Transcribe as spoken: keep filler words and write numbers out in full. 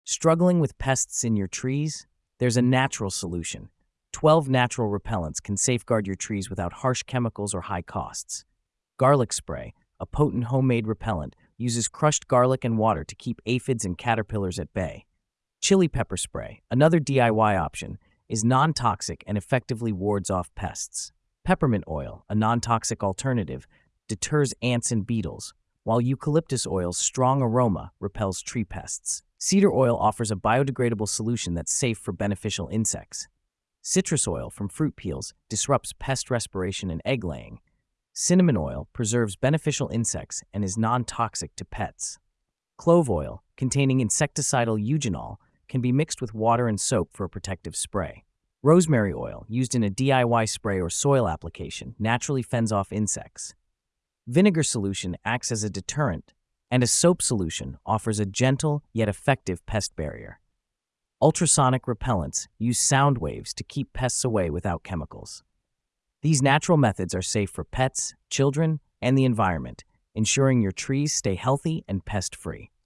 Struggling with pests in your trees? There's a natural solution. twelve natural repellents can safeguard your trees without harsh chemicals or high costs. Garlic spray, a potent homemade repellent, uses crushed garlic and water to keep aphids and caterpillars at bay. Chili pepper spray, another D I Y option, is non-toxic and effectively wards off pests. Peppermint oil, a non-toxic alternative, deters ants and beetles, while eucalyptus oil's strong aroma repels tree pests. Cedar oil offers a biodegradable solution that's safe for beneficial insects. Citrus oil from fruit peels disrupts pest respiration and egg laying. Cinnamon oil preserves beneficial insects and is non-toxic to pets. Clove oil, containing insecticidal eugenol, can be mixed with water and soap for a protective spray. Rosemary oil, used in a D I Y spray or soil application, naturally fends off insects. Vinegar solution acts as a deterrent, and a soap solution offers a gentle yet effective pest barrier. Ultrasonic repellents use sound waves to keep pests away without chemicals. These natural methods are safe for pets, children, and the environment, ensuring your trees stay healthy and pest-free.